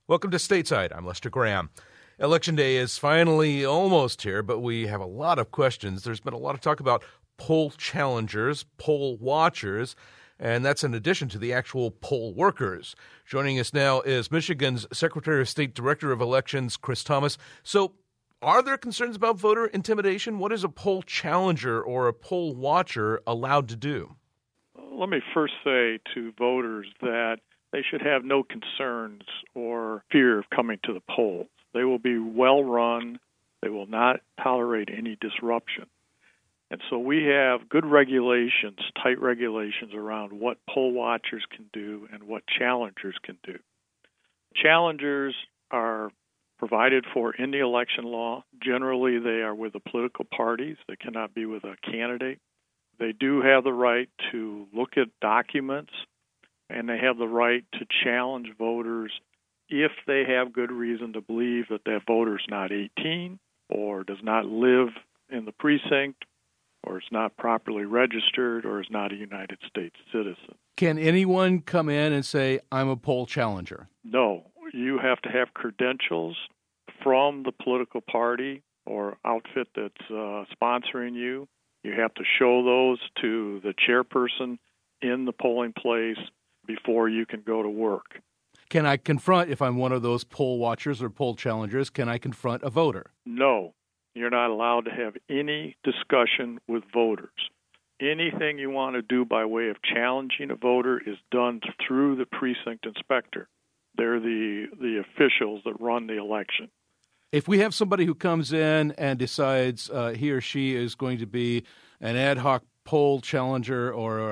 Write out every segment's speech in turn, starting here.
Welcome to Stateside. I'm Lester Graham. Election Day is finally almost here, but we have a lot of questions. There's been a lot of talk about poll challengers, poll watchers, and that's in addition to the actual poll workers. Joining us now is Michigan's Secretary of State Director of Elections, Chris Thomas. So, are there concerns about voter intimidation? What is a poll challenger or a poll watcher allowed to do? Let me first say to voters that they should have no concerns or fear of coming to the polls. They will be well run. They will not tolerate any disruption. And so we have good regulations, tight regulations around what poll watchers can do and what challengers can do. Challengers are provided for in the election law. Generally, they are with the political parties. They cannot be with a candidate. They do have the right to look at documents, and they have the right to challenge voters if they have good reason to believe that that voter is not 18 or does not live in the precinct or is not properly registered or is not a United States citizen. Can anyone come in and say, I'm a poll challenger? No. You have to have credentials from the political party or outfit that's sponsoring you. You have to show those to the chairperson in the polling place before you can go to work. Can I confront, if I'm one of those poll watchers or poll challengers, can I confront a voter? No. You're not allowed to have any discussion with voters. Anything you want to do by way of challenging a voter is done through the precinct inspector. They're the officials that run the election. If we have somebody who comes in and decides he or she is going to be an ad hoc poll challenger or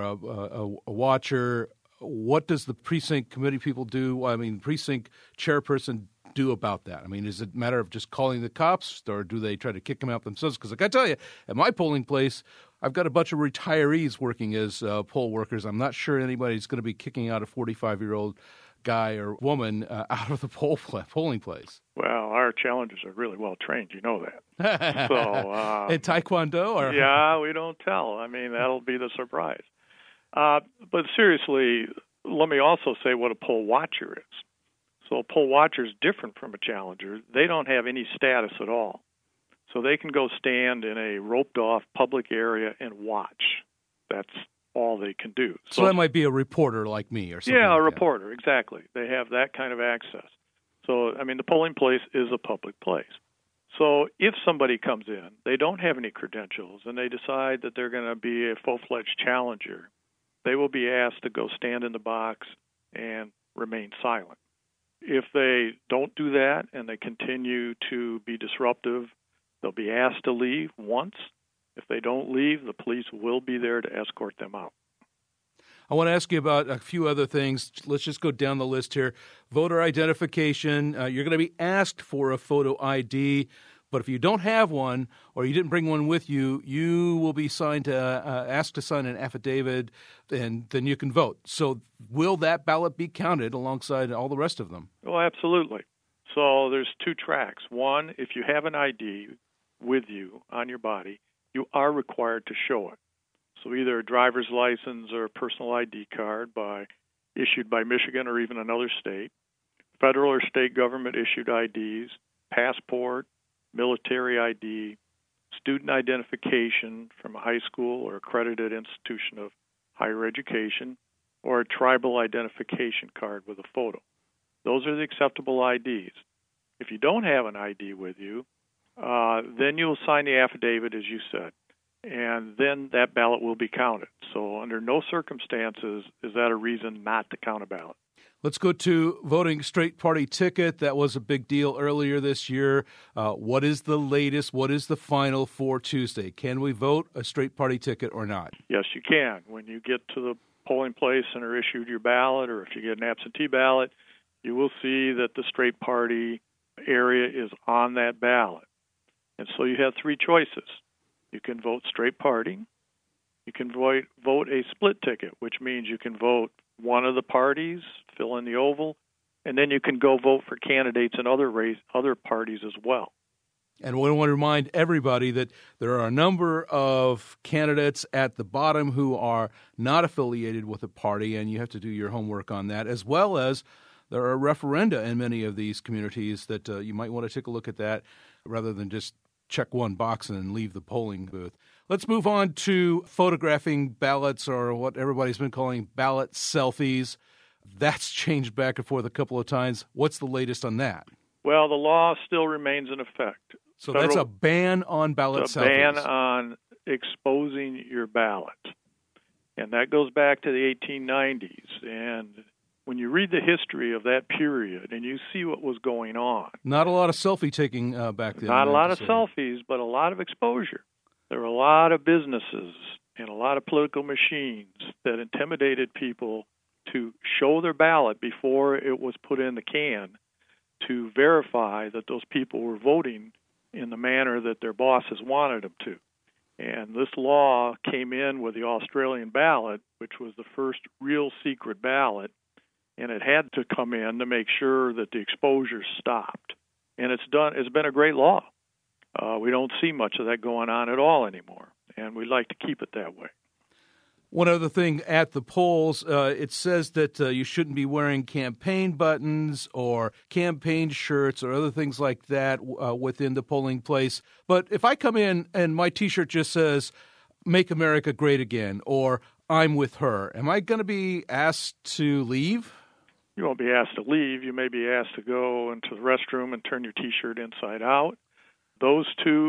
a watcher, what does the precinct committee people do? I mean, precinct chairperson do about that? I mean, is it a matter of just calling the cops, or do they try to kick them out themselves? Because I got to tell you, at my polling place, I've got a bunch of retirees working as poll workers. I'm not sure anybody's going to be kicking out a 45-year-old guy or woman out of the polling place. Well, our challengers are really well trained. You know that. So, in Taekwondo? Or? Yeah, we don't tell. I mean, that'll be the surprise. But seriously, let me also say what a poll watcher is. So a poll watcher is different from a challenger. They don't have any status at all. So they can go stand in a roped-off public area and watch. That's all they can do. So that might be a reporter like me or something. Yeah, like a reporter, exactly. They have that kind of access. So, I mean, the polling place is a public place. So if somebody comes in, they don't have any credentials, and they decide that they're going to be a full-fledged challenger, they will be asked to go stand in the box and remain silent. If they don't do that and they continue to be disruptive, they'll be asked to leave once. If they don't leave, the police will be there to escort them out. I want to ask you about a few other things. Let's just go down the list here. Voter identification. You're going to be asked for a photo ID, but if you don't have one or you didn't bring one with you, you will be asked to sign an affidavit, and then you can vote. So will that ballot be counted alongside all the rest of them? Well, absolutely. So there's two tracks. One, if you have an ID with you on your body, you are required to show it. So either a driver's license or a personal ID card issued by Michigan or even another state, federal or state government issued IDs, passport, military ID, student identification from a high school or accredited institution of higher education, or a tribal identification card with a photo. Those are the acceptable IDs. If you don't have an ID with you, then you'll sign the affidavit, as you said, and then that ballot will be counted. So under no circumstances is that a reason not to count a ballot. Let's go to voting straight party ticket. That was a big deal earlier this year. What is the latest? What is the final for Tuesday? Can we vote a straight party ticket or not? Yes, you can. When you get to the polling place and are issued your ballot, or if you get an absentee ballot, you will see that the straight party area is on that ballot. And so you have three choices. You can vote straight party. You can vote a split ticket, which means you can vote one of the parties, fill in the oval, and then you can go vote for candidates in other parties as well. And we want to remind everybody that there are a number of candidates at the bottom who are not affiliated with a party, and you have to do your homework on that, as well as there are referenda in many of these communities that you might want to take a look at that rather than just check one box and then leave the polling booth. Let's move on to photographing ballots, or what everybody's been calling ballot selfies. That's changed back and forth a couple of times. What's the latest on that? Well, the law still remains in effect. So that's a ban on ballot selfies. A ban on exposing your ballot. And that goes back to the 1890s. And when you read the history of that period and you see what was going on. Not a lot of selfie taking back then. Not a lot of selfies, but a lot of exposure. There were a lot of businesses and a lot of political machines that intimidated people to show their ballot before it was put in the can to verify that those people were voting in the manner that their bosses wanted them to. And this law came in with the Australian ballot, which was the first real secret ballot, and it had to come in to make sure that the exposure stopped. And it's been a great law. We don't see much of that going on at all anymore, and we'd like to keep it that way. One other thing at the polls, it says that you shouldn't be wearing campaign buttons or campaign shirts or other things like that within the polling place. But if I come in and my T-shirt just says, "Make America Great Again," or "I'm with her," am I going to be asked to leave? You won't be asked to leave. You may be asked to go into the restroom and turn your T-shirt inside out. Those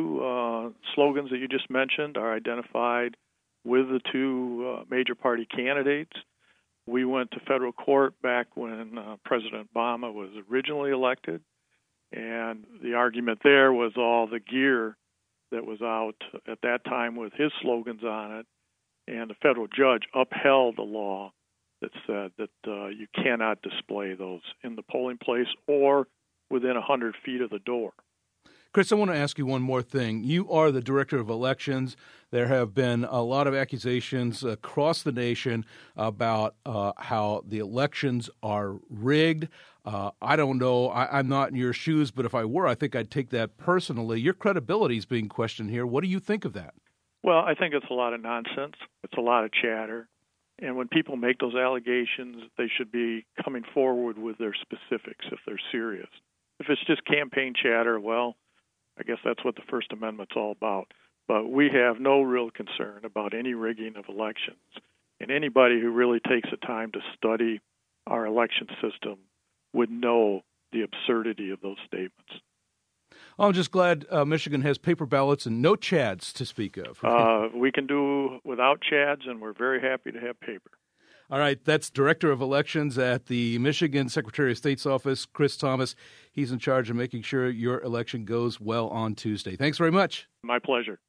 two slogans that you just mentioned are identified with the two major party candidates. We went to federal court back when President Obama was originally elected, and the argument there was all the gear that was out at that time with his slogans on it, and the federal judge upheld the law that said that you cannot display those in the polling place or within 100 feet of the door. Chris, I want to ask you one more thing. You are the director of elections. There have been a lot of accusations across the nation about how the elections are rigged. I don't know. I'm not in your shoes, but if I were, I think I'd take that personally. Your credibility is being questioned here. What do you think of that? Well, I think it's a lot of nonsense. It's a lot of chatter. And when people make those allegations, they should be coming forward with their specifics if they're serious. If it's just campaign chatter, well, I guess that's what the First Amendment's all about. But we have no real concern about any rigging of elections. And anybody who really takes the time to study our election system would know the absurdity of those statements. I'm just glad Michigan has paper ballots and no chads to speak of. We can do without chads, and we're very happy to have paper. All right, that's Director of Elections at the Michigan Secretary of State's office, Chris Thomas. He's in charge of making sure your election goes well on Tuesday. Thanks very much. My pleasure.